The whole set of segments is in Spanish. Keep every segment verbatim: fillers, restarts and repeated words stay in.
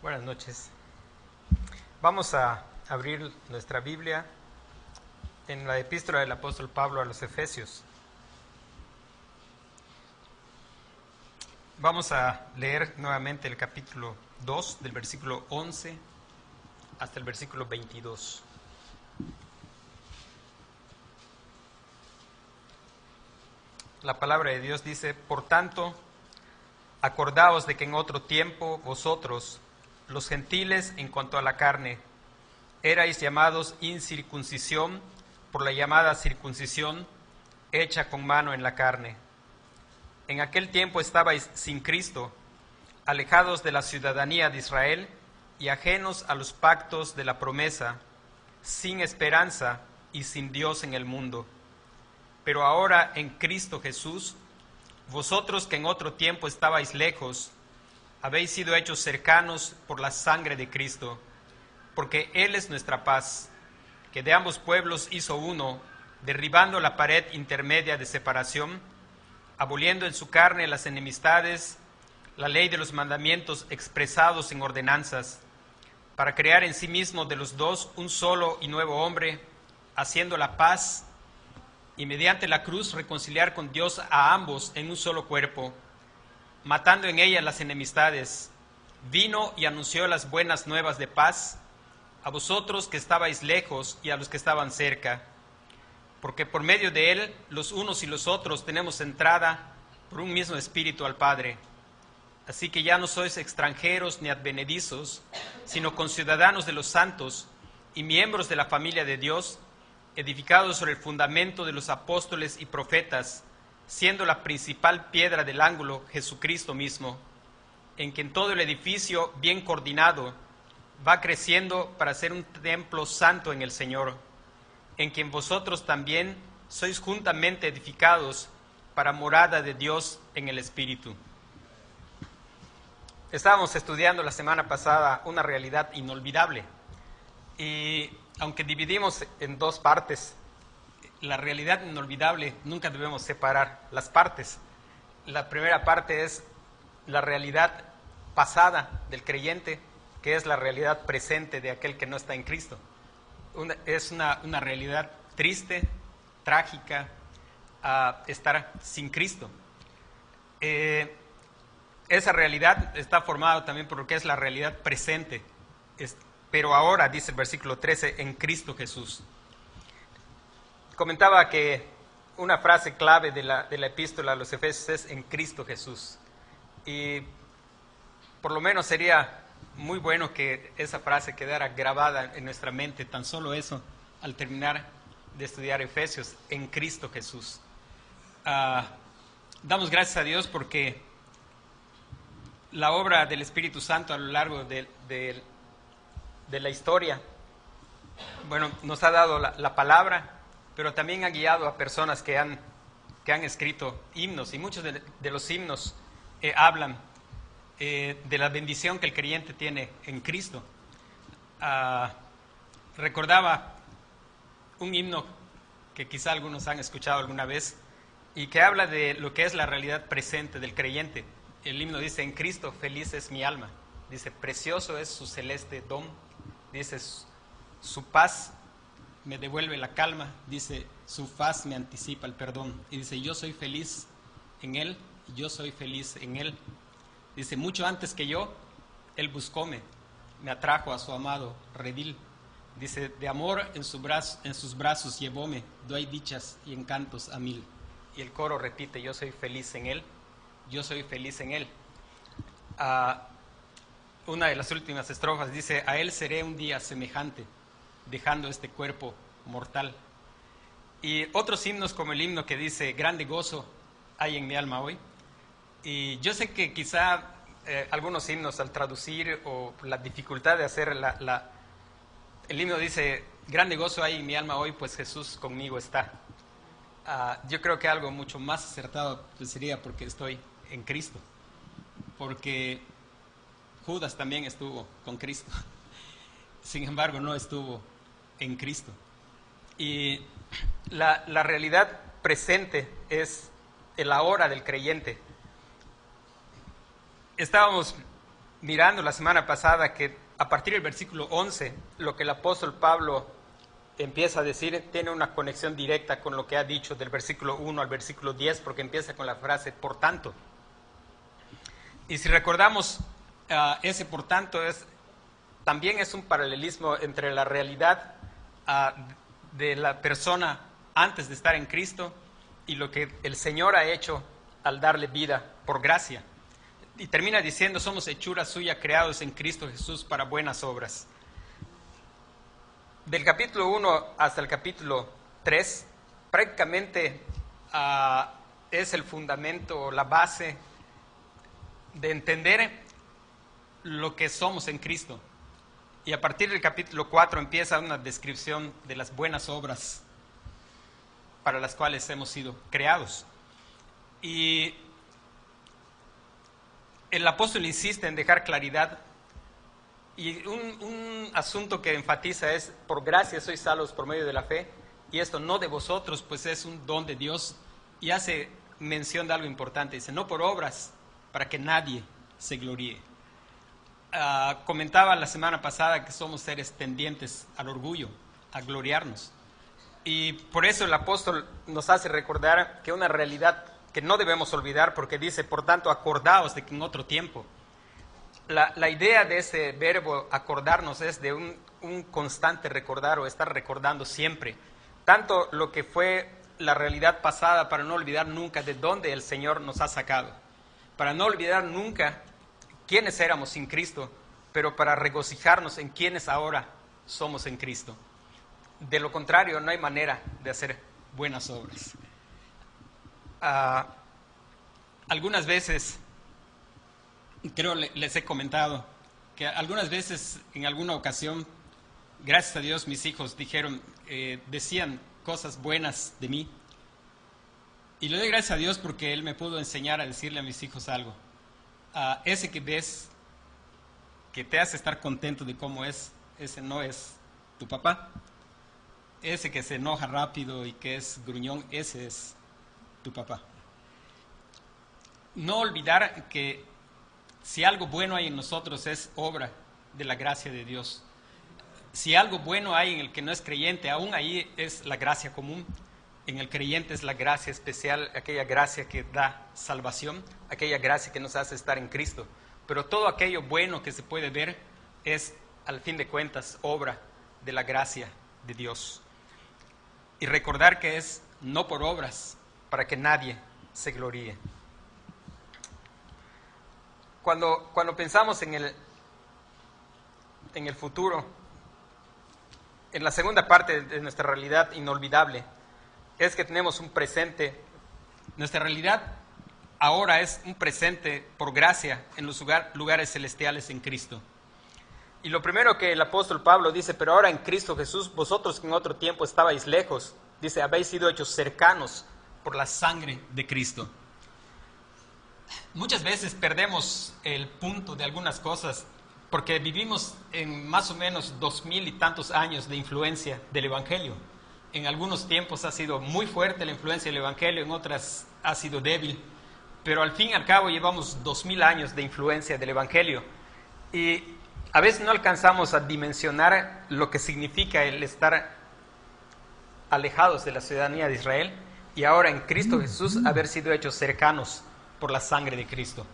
Buenas noches. Vamos a abrir nuestra Biblia en la epístola del apóstol Pablo a los Efesios. Vamos a leer nuevamente el capítulo dos, del versículo once hasta el versículo veintidós. La palabra de Dios dice: por tanto, acordaos de que en otro tiempo vosotros, los gentiles en cuanto a la carne, erais llamados incircuncisión por la llamada circuncisión hecha con mano en la carne. En aquel tiempo estabais sin Cristo, alejados de la ciudadanía de Israel y ajenos a los pactos de la promesa, sin esperanza y sin Dios en el mundo. Pero ahora en Cristo Jesús, vosotros que en otro tiempo estabais lejos, habéis sido hechos cercanos por la sangre de Cristo, porque Él es nuestra paz, que de ambos pueblos hizo uno, derribando la pared intermedia de separación, aboliendo en su carne las enemistades, la ley de los mandamientos expresados en ordenanzas, para crear en sí mismo de los dos un solo y nuevo hombre, haciendo la paz, y mediante la cruz reconciliar con Dios a ambos en un solo cuerpo, matando en ella las enemistades. Vino y anunció las buenas nuevas de paz a vosotros que estabais lejos y a los que estaban cerca, porque por medio de él los unos y los otros tenemos entrada por un mismo espíritu al Padre. Así que ya no sois extranjeros ni advenedizos, sino conciudadanos de los santos y miembros de la familia de Dios, edificados sobre el fundamento de los apóstoles y profetas, siendo la principal piedra del ángulo Jesucristo mismo, en quien todo el edificio bien coordinado va creciendo para ser un templo santo en el Señor, en quien vosotros también sois juntamente edificados para morada de Dios en el Espíritu. Estábamos estudiando la semana pasada una realidad inolvidable, y aunque dividimos en dos partes, la realidad inolvidable nunca debemos separar las partes. La primera parte es la realidad pasada del creyente, que es la realidad presente de aquel que no está en Cristo. Una, es una, una realidad triste, trágica, uh, estar sin Cristo. Eh, esa realidad está formada también por lo que es la realidad presente. Es, pero ahora, dice el versículo trece, en Cristo Jesús. Comentaba que una frase clave de la, de la epístola a los Efesios es en Cristo Jesús. Y por lo menos sería muy bueno que esa frase quedara grabada en nuestra mente, tan solo eso, al terminar de estudiar Efesios, en Cristo Jesús. Uh, damos gracias a Dios porque la obra del Espíritu Santo a lo largo de, de, de la historia, bueno, nos ha dado la, la palabra, pero también ha guiado a personas que han, que han escrito himnos, y muchos de, de los himnos eh, hablan eh, de la bendición que el creyente tiene en Cristo. Uh, recordaba un himno que quizá algunos han escuchado alguna vez, y que habla de lo que es la realidad presente del creyente. El himno dice: en Cristo feliz es mi alma, dice, precioso es su celeste don, dice, su paz me devuelve la calma, dice, su faz me anticipa el perdón, y dice, yo soy feliz en Él, yo soy feliz en Él. Dice, mucho antes que yo, Él buscóme, me atrajo a su amado redil. Dice, de amor en, su brazo, en sus brazos llevóme, doy dichas y encantos a mil. Y el coro repite, yo soy feliz en Él, yo soy feliz en Él. Uh, una de las últimas estrofas dice, a Él seré un día semejante, dejando este cuerpo mortal. Y otros himnos como el himno que dice, grande gozo hay en mi alma hoy. Y yo sé que quizá eh, algunos himnos al traducir o la dificultad de hacer la, la, el himno dice, grande gozo hay en mi alma hoy, pues Jesús conmigo está. Uh, yo creo que algo mucho más acertado pues, sería porque estoy en Cristo, porque Judas también estuvo con Cristo, sin embargo no estuvo en Cristo. Y la, la realidad presente es el ahora del creyente. Estábamos mirando la semana pasada que a partir del versículo once, lo que el apóstol Pablo empieza a decir tiene una conexión directa con lo que ha dicho del versículo uno al versículo diez, porque empieza con la frase por tanto. Y si recordamos, uh, ese por tanto es, también es un paralelismo entre la realidad uh, de la persona antes de estar en Cristo y lo que el Señor ha hecho al darle vida por gracia. Y termina diciendo, somos hechura suya, creados en Cristo Jesús para buenas obras. Del capítulo uno hasta el capítulo tres, prácticamente uh, es el fundamento, la base de entender lo que somos en Cristo. Y a partir del capítulo cuatro empieza una descripción de las buenas obras para las cuales hemos sido creados. Y el apóstol insiste en dejar claridad, y un, un asunto que enfatiza es, por gracia sois salvos por medio de la fe, y esto no de vosotros, pues es un don de Dios, y hace mención de algo importante, dice, no por obras, para que nadie se gloríe. Uh, comentaba la semana pasada que somos seres tendientes al orgullo, a gloriarnos, y por eso el apóstol nos hace recordar que una realidad que no debemos olvidar, porque dice, por tanto, acordaos de que en otro tiempo. La, la idea de ese verbo acordarnos es de un, un constante recordar o estar recordando siempre, tanto lo que fue la realidad pasada, para no olvidar nunca de dónde el Señor nos ha sacado, para no olvidar nunca quiénes éramos sin Cristo, pero para regocijarnos en quiénes ahora somos en Cristo. De lo contrario, no hay manera de hacer buenas obras. Uh, algunas veces, creo les he comentado, que algunas veces, en alguna ocasión, gracias a Dios, mis hijos dijeron, eh, decían cosas buenas de mí. Y le doy gracias a Dios porque Él me pudo enseñar a decirle a mis hijos algo. Uh, ese que ves, que te hace estar contento de cómo es, ese no es tu papá. Ese que se enoja rápido y que es gruñón, ese es tu papá. No olvidar que si algo bueno hay en nosotros es obra de la gracia de Dios. Si algo bueno hay en el que no es creyente, aún ahí es la gracia común. En el creyente es la gracia especial, aquella gracia que da salvación, aquella gracia que nos hace estar en Cristo. Pero todo aquello bueno que se puede ver es, al fin de cuentas, obra de la gracia de Dios. Y recordar que es no por obras, para que nadie se gloríe. Cuando, cuando pensamos en el, en el futuro, en la segunda parte de nuestra realidad inolvidable, es que tenemos un presente. Nuestra realidad ahora es un presente por gracia en los lugar, lugares celestiales en Cristo. Y lo primero que el apóstol Pablo dice, pero ahora en Cristo Jesús, vosotros que en otro tiempo estabais lejos, dice, habéis sido hechos cercanos por la sangre de Cristo. Muchas veces perdemos el punto de algunas cosas porque vivimos en más o menos dos mil y tantos años de influencia del Evangelio. En algunos tiempos ha sido muy fuerte la influencia del Evangelio, en otras ha sido débil, pero al fin y al cabo llevamos dos mil años de influencia del Evangelio. Y a veces no alcanzamos a dimensionar lo que significa el estar alejados de la ciudadanía de Israel y ahora en Cristo Jesús haber sido hechos cercanos por la sangre de Cristo.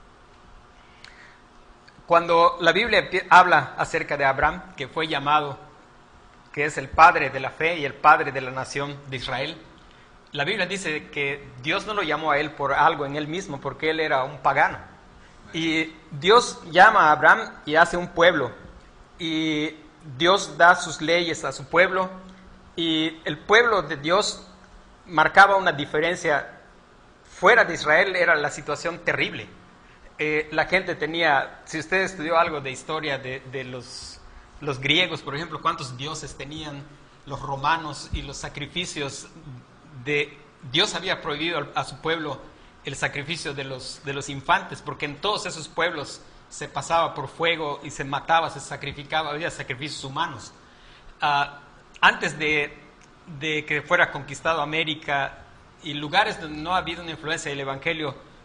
Cuando la Biblia habla acerca de Abraham, que fue llamado, que es el padre de la fe y el padre de la nación de Israel, la Biblia dice que Dios no lo llamó a él por algo en él mismo, porque él era un pagano. Y Dios llama a Abraham y hace un pueblo, y Dios da sus leyes a su pueblo, y el pueblo de Dios marcaba una diferencia. Fuera de Israel era la situación terrible. Eh, la gente tenía, si usted estudió algo de historia de, de los, los griegos, por ejemplo, cuántos dioses tenían los romanos y los sacrificios de... Dios había prohibido a su pueblo el sacrificio de los, de los infantes, porque en todos esos pueblos se pasaba por fuego y se mataba, se sacrificaba, había sacrificios humanos. Uh, antes de, de que fuera conquistado América y lugares donde no ha habido una influencia del Evangelio,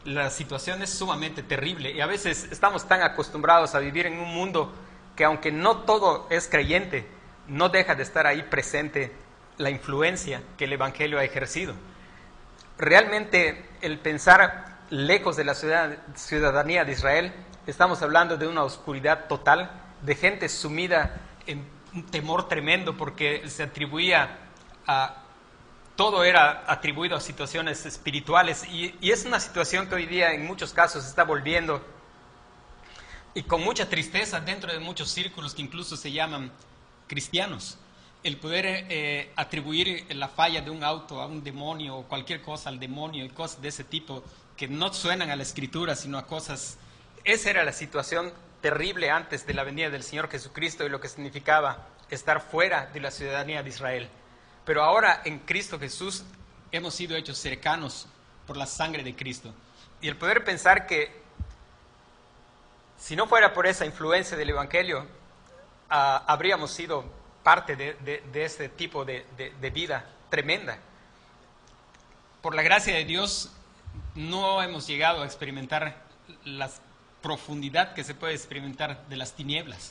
la situación es sumamente terrible y a veces estamos tan acostumbrados a vivir en un mundo que aunque no todo es creyente, no deja de estar ahí presente la influencia que el Evangelio ha ejercido. Realmente el pensar lejos de la ciudadanía de Israel, estamos hablando de una oscuridad total, de gente sumida en un temor tremendo porque se atribuía a... Todo era atribuido a situaciones espirituales y, y es una situación que hoy día en muchos casos se está volviendo y con mucha tristeza dentro de muchos círculos que incluso se llaman cristianos. El poder eh, atribuir la falla de un auto a un demonio o cualquier cosa al demonio y cosas de ese tipo que no suenan a la Escritura sino a cosas... Esa era la situación terrible antes de la venida del Señor Jesucristo y lo que significaba estar fuera de la ciudadanía de Israel. Pero ahora en Cristo Jesús hemos sido hechos cercanos por la sangre de Cristo. Y el poder pensar que si no fuera por esa influencia del Evangelio, uh, habríamos sido parte de, de, de este tipo de, de, de vida tremenda. Por la gracia de Dios no hemos llegado a experimentar la profundidad que se puede experimentar de las tinieblas.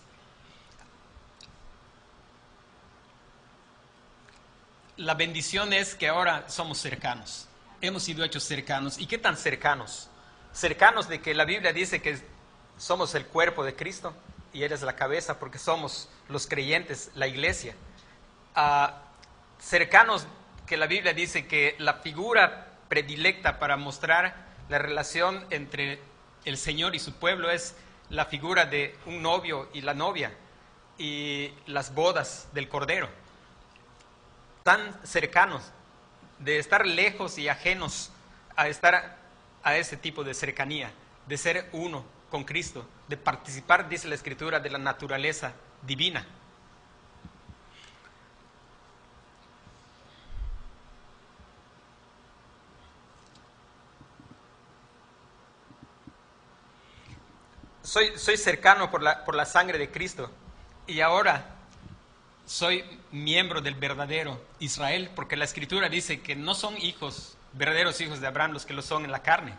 La bendición es que ahora somos cercanos, hemos sido hechos cercanos. ¿Y qué tan cercanos? Cercanos de que la Biblia dice que somos el cuerpo de Cristo y Él es la cabeza porque somos los creyentes, la iglesia. Uh, cercanos que la Biblia dice que la figura predilecta para mostrar la relación entre el Señor y su pueblo es la figura de un novio y la novia y las bodas del Cordero. Tan cercanos, de estar lejos y ajenos a estar a ese tipo de cercanía, de ser uno con Cristo, de participar, dice la Escritura, de la naturaleza divina. Soy, soy cercano por la, por la sangre de Cristo y ahora soy miembro del verdadero Israel, porque la Escritura dice que no son hijos, verdaderos hijos de Abraham los que lo son en la carne.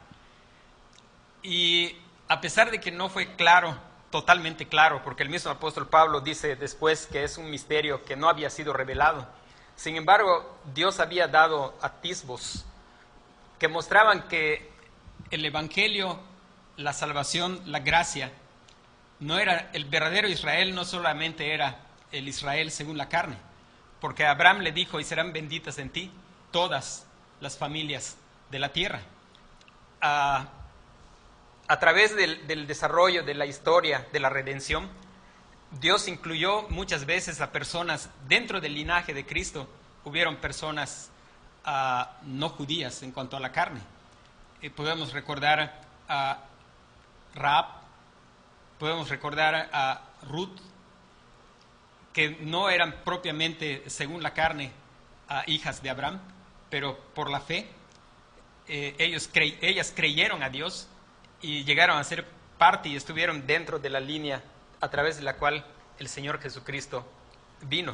Y a pesar de que no fue claro, totalmente claro, porque el mismo apóstol Pablo dice después que es un misterio que no había sido revelado, sin embargo, Dios había dado atisbos que mostraban que el Evangelio, la salvación, la gracia, no era el verdadero Israel, no solamente era el Israel según la carne, porque Abraham le dijo, y serán benditas en ti todas las familias de la tierra. A, a través del, del desarrollo de la historia de la redención, Dios incluyó muchas veces a personas dentro del linaje de Cristo. Hubieron personas uh, no judías en cuanto a la carne. Eh, podemos recordar a Rahab, podemos recordar a Ruth, que no eran propiamente, según la carne, uh, hijas de Abraham, pero por la fe, eh, ellos cre- ellas creyeron a Dios y llegaron a ser parte y estuvieron dentro de la línea a través de la cual el Señor Jesucristo vino.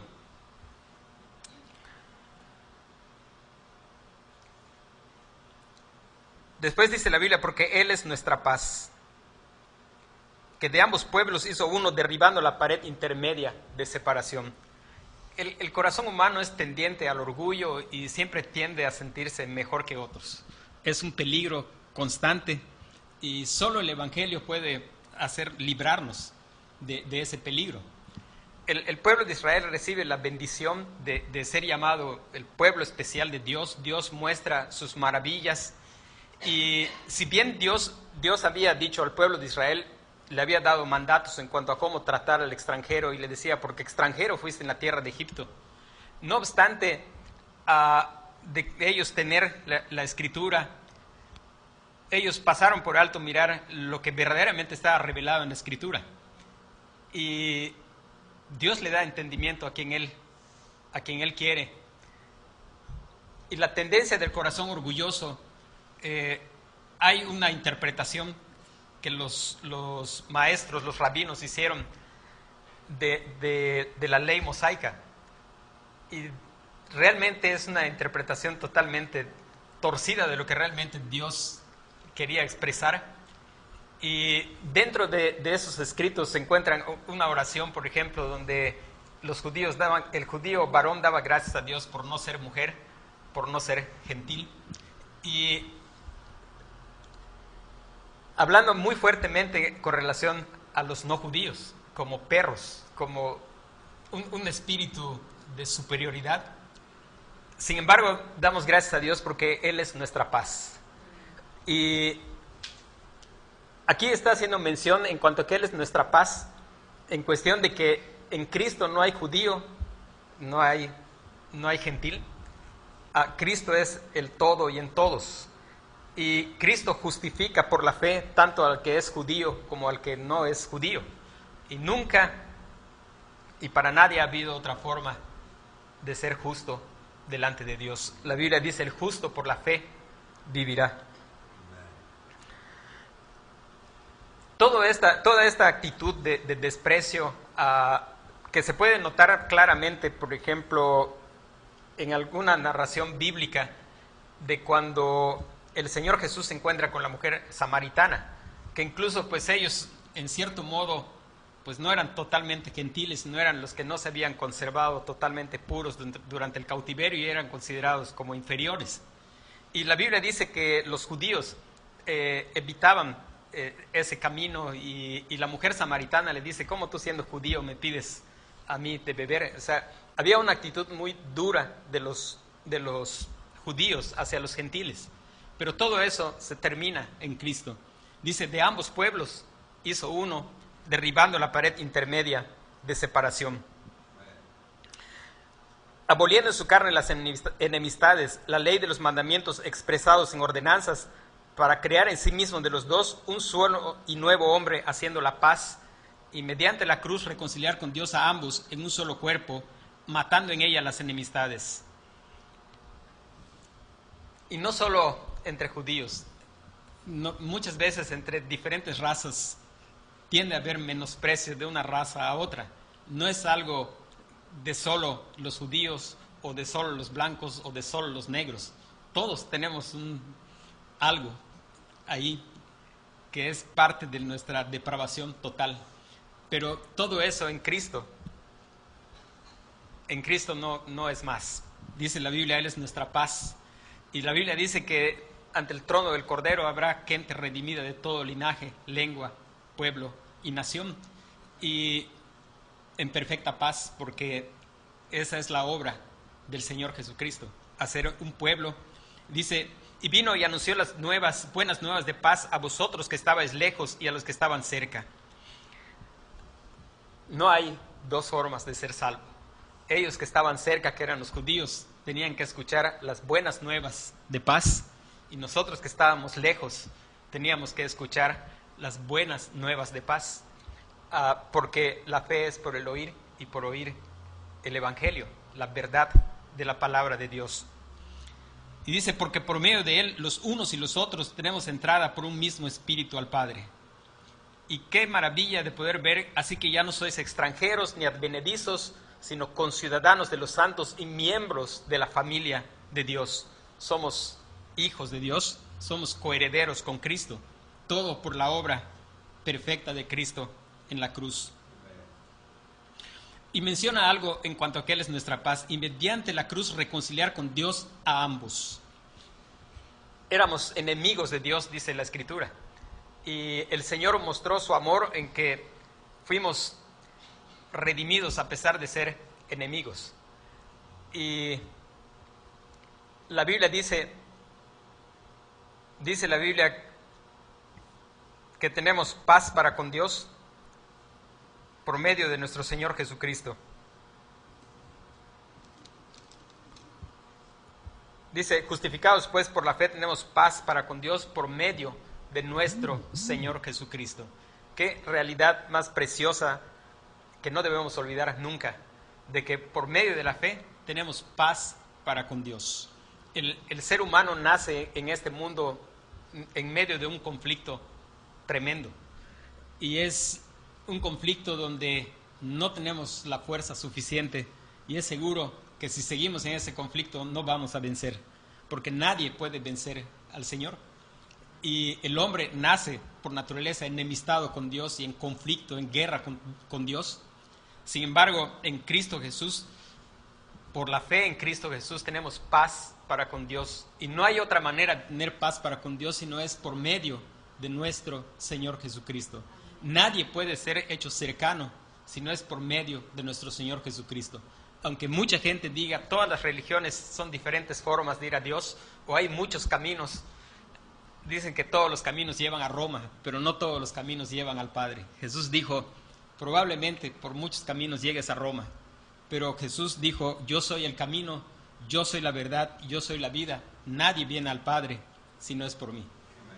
Después dice la Biblia, porque Él es nuestra paz, que de ambos pueblos hizo uno derribando la pared intermedia de separación. El, el corazón humano es tendiente al orgullo y siempre tiende a sentirse mejor que otros. Es un peligro constante y solo el Evangelio puede hacer librarnos de, de ese peligro. El, el pueblo de Israel recibe la bendición de, de ser llamado el pueblo especial de Dios. Dios muestra sus maravillas y si bien Dios, Dios había dicho al pueblo de Israel, le había dado mandatos en cuanto a cómo tratar al extranjero y le decía, porque extranjero fuiste en la tierra de Egipto. No obstante, uh, de ellos tener la, la escritura, ellos pasaron por alto mirar lo que verdaderamente estaba revelado en la escritura. Y Dios le da entendimiento a quien Él, a quien Él quiere. Y la tendencia del corazón orgulloso, eh, hay una interpretación que los, los maestros, los rabinos hicieron de, de, de la ley mosaica. Y realmente es una interpretación totalmente torcida de lo que realmente Dios quería expresar. Y dentro de, de esos escritos se encuentran una oración, por ejemplo, donde los judíos daban, el judío varón daba gracias a Dios por no ser mujer, por no ser gentil. Y hablando muy fuertemente con relación a los no judíos, como perros, como un, un espíritu de superioridad. Sin embargo, damos gracias a Dios porque Él es nuestra paz. Y aquí está haciendo mención en cuanto a que Él es nuestra paz, en cuestión de que en Cristo no hay judío, no hay, no hay gentil. Ah, Cristo es el todo y en todos. Y Cristo justifica por la fe tanto al que es judío como al que no es judío. Y nunca y para nadie ha habido otra forma de ser justo delante de Dios. La Biblia dice: el justo por la fe vivirá. Todo esta, toda esta actitud de, de desprecio uh, que se puede notar claramente, por ejemplo, en alguna narración bíblica de cuando el Señor Jesús se encuentra con la mujer samaritana, que incluso pues ellos en cierto modo pues no eran totalmente gentiles, no eran los que no se habían conservado totalmente puros durante el cautiverio y eran considerados como inferiores. Y la Biblia dice que los judíos eh, evitaban eh, ese camino y, y la mujer samaritana le dice: ¿cómo tú siendo judío me pides a mí de beber? O sea, había una actitud muy dura de los, de los judíos hacia los gentiles. Pero todo eso se termina en Cristo. Dice: de ambos pueblos hizo uno, derribando la pared intermedia de separación. Aboliendo en su carne las enemistades, la ley de los mandamientos expresados en ordenanzas, para crear en sí mismo de los dos un solo y nuevo hombre, haciendo la paz, y mediante la cruz reconciliar con Dios a ambos en un solo cuerpo, matando en ella las enemistades. Y no solo entre judíos, no, muchas veces entre diferentes razas tiende a haber menosprecio de una raza a otra. No es algo de solo los judíos o de solo los blancos o de solo los negros. Todos tenemos un, algo ahí que es parte de nuestra depravación total. Pero todo eso en Cristo, en Cristo no, no es más. Dice la Biblia: Él es nuestra paz. Y la Biblia dice que ante el trono del Cordero habrá gente redimida de todo linaje, lengua, pueblo y nación, y en perfecta paz, porque esa es la obra del Señor Jesucristo, hacer un pueblo. Dice: y vino y anunció las nuevas, buenas nuevas de paz a vosotros que estabais lejos y a los que estaban cerca. No hay dos formas de ser salvo. Ellos que estaban cerca, que eran los judíos, tenían que escuchar las buenas nuevas de paz, y nosotros que estábamos lejos teníamos que escuchar las buenas nuevas de paz, uh, porque la fe es por el oír y por oír el Evangelio, la verdad de la palabra de Dios. Y dice: porque por medio de Él los unos y los otros tenemos entrada por un mismo Espíritu al Padre. Y qué maravilla de poder ver: así que ya no sois extranjeros ni advenedizos, sino conciudadanos de los santos y miembros de la familia de Dios. Somos hijos de Dios, somos coherederos con Cristo, todo por la obra perfecta de Cristo en la cruz. Y menciona algo en cuanto a que Él es nuestra paz: y mediante la cruz reconciliar con Dios a ambos. Éramos enemigos de Dios, dice la Escritura, y el Señor mostró su amor en que fuimos redimidos a pesar de ser enemigos. Y la Biblia dice, dice la Biblia que tenemos paz para con Dios por medio de nuestro Señor Jesucristo. Dice: justificados pues por la fe tenemos paz para con Dios por medio de nuestro Señor Jesucristo. Qué realidad más preciosa que no debemos olvidar nunca, de que por medio de la fe tenemos paz para con Dios. El, el ser humano nace en este mundo en medio de un conflicto tremendo, y es un conflicto donde no tenemos la fuerza suficiente, y es seguro que si seguimos en ese conflicto no vamos a vencer, porque nadie puede vencer al Señor. Y el hombre nace por naturaleza enemistado con Dios y en conflicto, en guerra con, con Dios. Sin embargo, en Cristo Jesús, por la fe en Cristo Jesús, tenemos paz para con Dios. Y no hay otra manera de tener paz para con Dios sino es por medio de nuestro Señor Jesucristo. Nadie puede ser hecho cercano si no es por medio de nuestro Señor Jesucristo. Aunque mucha gente diga, todas las religiones son diferentes formas de ir a Dios, o hay muchos caminos. Dicen que todos los caminos llevan a Roma, pero no todos los caminos llevan al Padre. Jesús dijo, probablemente por muchos caminos llegues a Roma, pero Jesús dijo, yo soy el camino, yo soy la verdad, yo soy la vida. Nadie viene al Padre si no es por mí.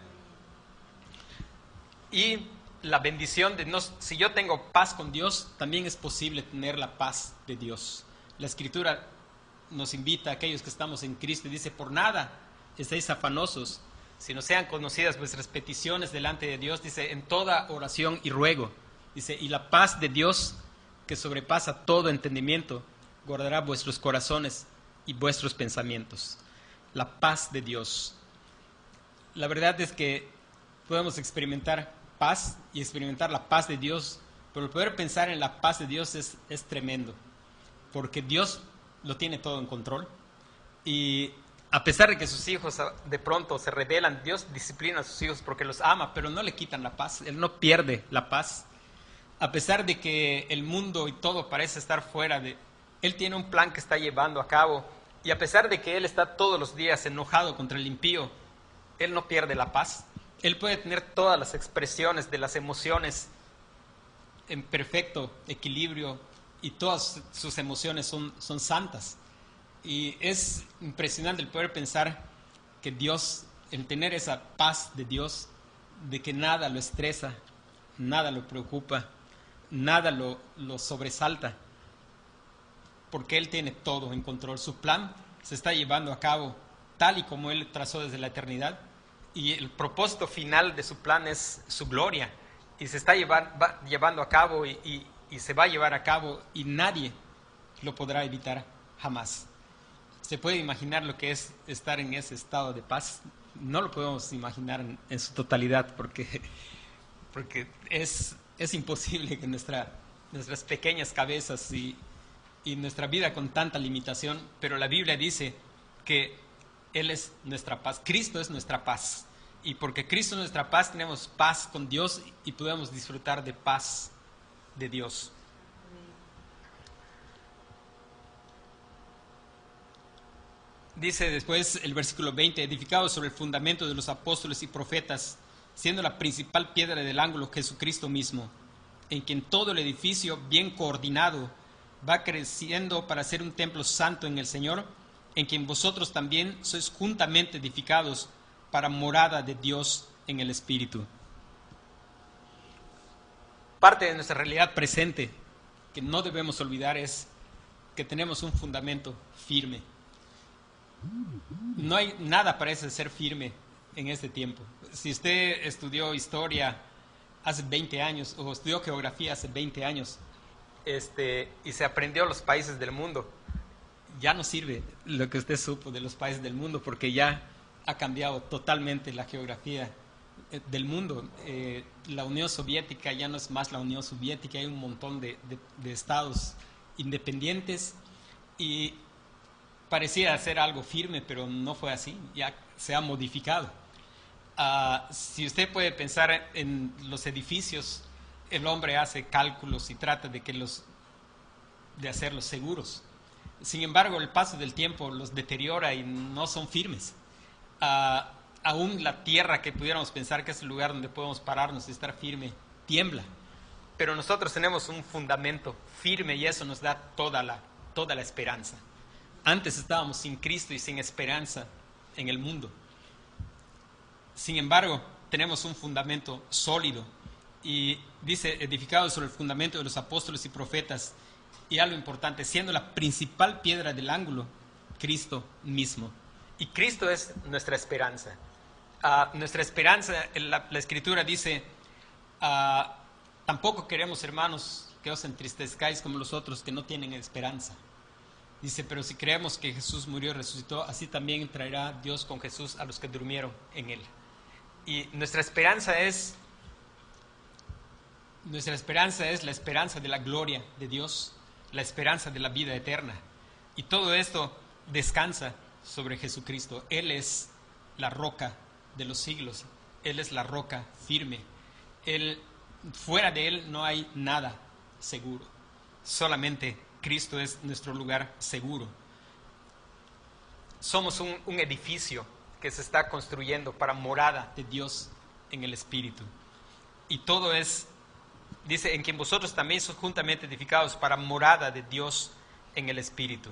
Y la bendición de, no, si yo tengo paz con Dios, también es posible tener la paz de Dios. La Escritura nos invita a aquellos que estamos en Cristo y dice, por nada estéis afanosos, sino sean conocidas vuestras peticiones delante de Dios, dice, en toda oración y ruego. Dice, y la paz de Dios, que sobrepasa todo entendimiento, guardará vuestros corazones y vuestros pensamientos. La paz de Dios. La verdad es que podemos experimentar paz y experimentar la paz de Dios, pero el poder pensar en la paz de Dios es, es tremendo, porque Dios lo tiene todo en control. Y a pesar de que sus hijos de pronto se rebelan, Dios disciplina a sus hijos porque los ama, pero no le quitan la paz. Él no pierde la paz. A pesar de que el mundo y todo parece estar fuera de... Él tiene un plan que está llevando a cabo. Y a pesar de que Él está todos los días enojado contra el impío, Él no pierde la paz. Él puede tener todas las expresiones de las emociones en perfecto equilibrio y todas sus emociones son, son santas. Y es impresionante el poder pensar que Dios, el tener esa paz de Dios, de que nada lo estresa, nada lo preocupa, nada lo, lo sobresalta, porque Él tiene todo en control. Su plan se está llevando a cabo tal y como Él trazó desde la eternidad. Y el propósito final de su plan es su gloria. Y se está llevar, va, llevando a cabo y, y, y se va a llevar a cabo y nadie lo podrá evitar jamás. ¿Se puede imaginar lo que es estar en ese estado de paz? No lo podemos imaginar en, en su totalidad porque, porque es, es imposible que nuestra, nuestras pequeñas cabezas y, y nuestra vida con tanta limitación, pero la Biblia dice que Él es nuestra paz, Cristo es nuestra paz. Y porque Cristo es nuestra paz, tenemos paz con Dios y podemos disfrutar de paz de Dios. Dice después el versículo veinte, edificado sobre el fundamento de los apóstoles y profetas, siendo la principal piedra del ángulo Jesucristo mismo, en quien todo el edificio bien coordinado va creciendo para ser un templo santo en el Señor, en quien vosotros también sois juntamente edificados para morada de Dios en el Espíritu. Parte de nuestra realidad presente que no debemos olvidar es que tenemos un fundamento firme. No hay nada parece ser firme en este tiempo. Si usted estudió historia hace veinte años o estudió geografía hace veinte años este, y se aprendió los países del mundo, ya no sirve lo que usted supo de los países del mundo porque ya ha cambiado totalmente la geografía del mundo. Eh, la Unión Soviética ya no es más la Unión Soviética, hay un montón de, de, de estados independientes y parecía ser algo firme, pero no fue así, ya se ha modificado. Uh, si usted puede pensar en los edificios, el hombre hace cálculos y trata de, que los, de hacerlos seguros. Sin embargo, el paso del tiempo los deteriora y no son firmes. Uh, aún la tierra que pudiéramos pensar que es el lugar donde podemos pararnos y estar firme, tiembla. Pero nosotros tenemos un fundamento firme y eso nos da toda la, toda la esperanza. Antes estábamos sin Cristo y sin esperanza en el mundo. Sin embargo, tenemos un fundamento sólido y dice, edificado sobre el fundamento de los apóstoles y profetas, y algo importante, siendo la principal piedra del ángulo, Cristo mismo. Y Cristo es nuestra esperanza. Uh, nuestra esperanza, la, la Escritura dice, uh, tampoco queremos, hermanos, que os entristezcáis como los otros que no tienen esperanza. Dice, pero si creemos que Jesús murió y resucitó, así también traerá Dios con Jesús a los que durmieron en Él. Y nuestra esperanza es, Nuestra esperanza es la esperanza de la gloria de Dios, la esperanza de la vida eterna. Y todo esto descansa sobre Jesucristo. Él es la roca de los siglos. Él es la roca firme. Él, fuera de Él no hay nada seguro. Solamente Cristo es nuestro lugar seguro. somos un, un edificio que se está construyendo para morada de Dios en el Espíritu. y todo es, dice, en quien vosotros también sois juntamente edificados para morada de Dios en el Espíritu.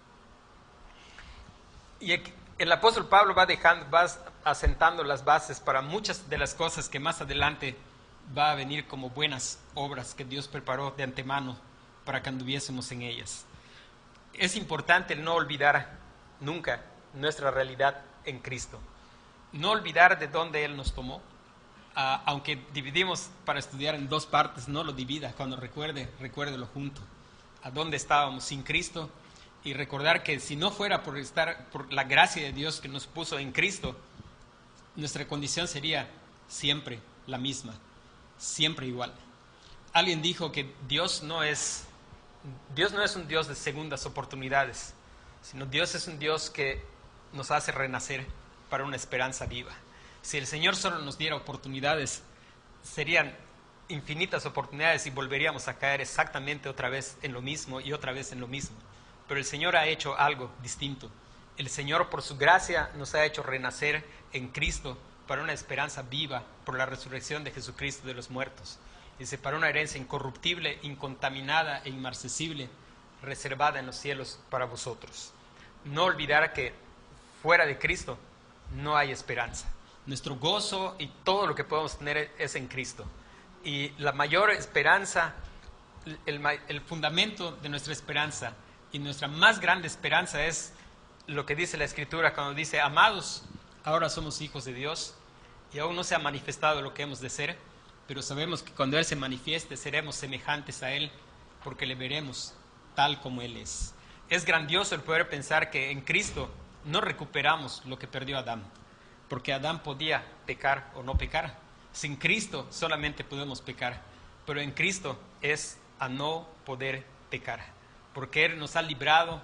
Y el apóstol Pablo va dejando, va asentando las bases para muchas de las cosas que más adelante va a venir como buenas obras que Dios preparó de antemano para que anduviésemos en ellas. Es importante no olvidar nunca nuestra realidad en Cristo. No olvidar de dónde Él nos tomó. Uh, aunque dividimos para estudiar en dos partes, no lo divida. Cuando recuerde, recuérdelo junto. A dónde estábamos sin Cristo. Y recordar que si no fuera por estar, por la gracia de Dios que nos puso en Cristo, nuestra condición sería siempre la misma, siempre igual. Alguien dijo que Dios no es, Dios no es un Dios de segundas oportunidades, sino Dios es un Dios que nos hace renacer para una esperanza viva. Si el Señor solo nos diera oportunidades, serían infinitas oportunidades y volveríamos a caer exactamente otra vez en lo mismo y otra vez en lo mismo. Pero el Señor ha hecho algo distinto. El Señor, por su gracia, nos ha hecho renacer en Cristo para una esperanza viva por la resurrección de Jesucristo de los muertos. Dice, para una herencia incorruptible, incontaminada e inmarcesible, reservada en los cielos para vosotros. No olvidar que fuera de Cristo no hay esperanza. Nuestro gozo y todo lo que podemos tener es en Cristo. Y la mayor esperanza, el, el fundamento de nuestra esperanza y nuestra más grande esperanza es lo que dice la Escritura cuando dice, amados, ahora somos hijos de Dios y aún no se ha manifestado lo que hemos de ser, pero sabemos que cuando Él se manifieste seremos semejantes a Él porque le veremos tal como Él es. Es grandioso el poder pensar que en Cristo no recuperamos lo que perdió Adán, porque Adán podía pecar o no pecar. Sin Cristo solamente podemos pecar, pero en Cristo es a no poder pecar, porque Él nos ha librado,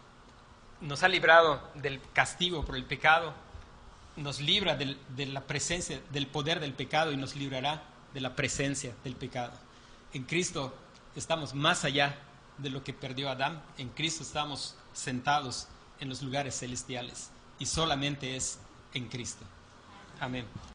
nos ha librado del castigo por el pecado, nos libra del, de la presencia, del poder del pecado y nos librará de la presencia del pecado. En Cristo estamos más allá de lo que perdió Adán. En Cristo estamos sentados en los lugares celestiales y solamente es en Cristo. Amén.